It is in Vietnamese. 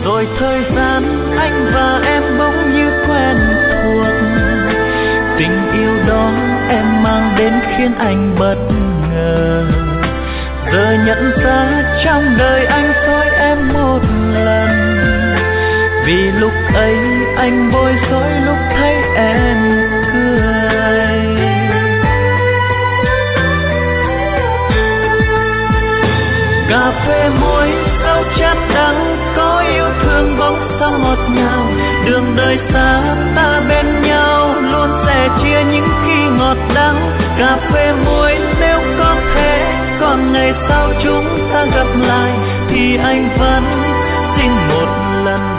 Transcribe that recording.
Rồi thời gian anh và em bỗng như quen thuộc. Tình yêu đó em mang đến khiến anh bất ngờ. Giờ nhận ra trong đời anh dối em một lần. Vì lúc ấy anh bối rối lúc thấy em cười. Cà phê muối rau chát đắng, có yêu thương bóng sao ngọt ngào. Đường đời xa ta bên nhau, luôn sẻ chia những khi ngọt đắng. Cà phê muối nếu có thể, còn ngày sau chúng ta gặp lại thì anh vẫn xin một lần